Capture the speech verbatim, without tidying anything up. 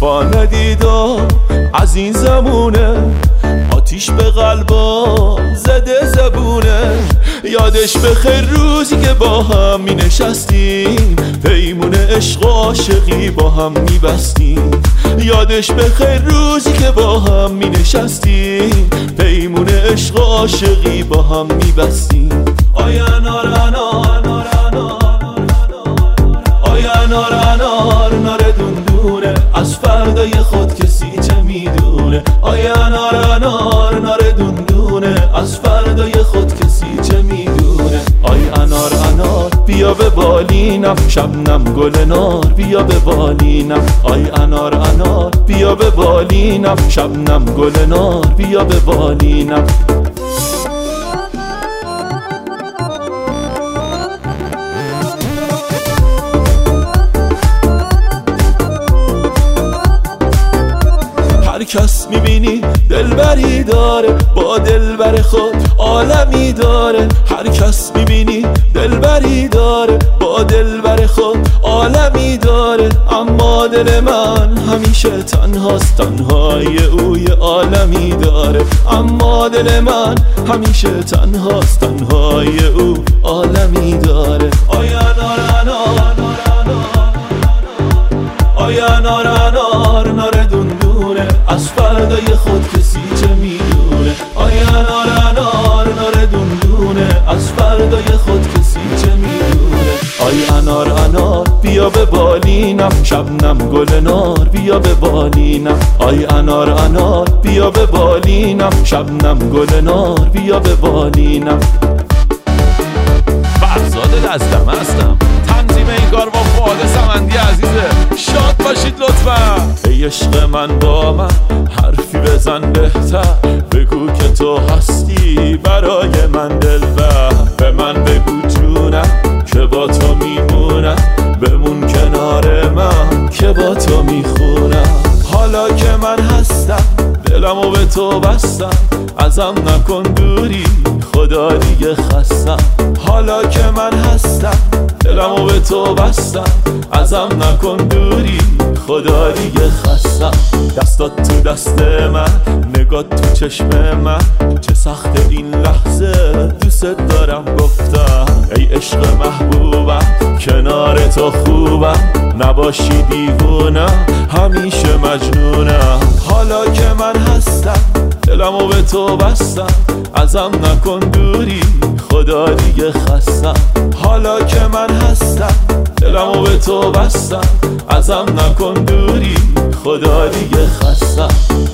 وفا ندیدم از این زمونه، آتیش به قلبا زده زبونه. یادش بخیر روزی که با هم می نشستیم، پیمون عشق و عاشقی با هم می بستیم. یادش بخیر روزی که با هم می نشستیم، پیمون عشق و عاشقی با هم می بستیم. آی انار انار انار آی انار انار نار دندونه، از فردای خود کسی چه میدونه. آی انار انار نار دندونه، از فردای خود کسی چه میدونه. آی انار انار بیا به بالینم، شبنم گل نار بیا به بالینم. آی انار انار بیا به بالینم، شبنم گل نار بیا به بالینم. هر کس میبینی دلبری داره، با دلبر خود عالمی داره. هر کس میبینی دلبری داره، با دلبر خود عالمی داره. اما دل من همیشه تنهاست، تنهای او یه عالمی داره. اما دل من همیشه تنهاست، تنهای او عالمی داره. آی انار انار آی انار انار نار دندونه، از فردای خود کسی چه میدونه. آی انار انار نار دندونه، از فردای خود کسی چه میدونه. آی انار انار بیا به بالینم، شبنم گل نار بیا به بالینم. آی انار انار بیا به بالینم، شبنم گل نار بیا به بالینم. فرزاد لزدمه هستم، تنظیم این کار با فؤاد سمندی عزیزه. شاد باشید لطفا. ای عشق من با من حرفی بزن بهتر، بگو که تو هستی برای من دلبر. به من بگو جونم که با تو میمونم، بمون کنار من که با تو میخونم. حالا که من هستم دلمو به تو بستم، ازم نکن دوری خدا دیگه خستم. حالا که من هستم دلمو به تو بستم، ازم نکن دوری خدا دیگه خستم. دستات تو دست من، نگات تو چشم من، چه سخت این لحظه دوست دارم گفتم. ای عشق محبوبم کنار تو خوبم، نباشی دیوونم همیشه مجنونم. حالا که من هستم دلمو به تو بستم، ازم نکن دوری خدا دیگه خستم. حالا که من هستم دلمو به تو بستم، ازم نکن دوری خدا دیگه خستم.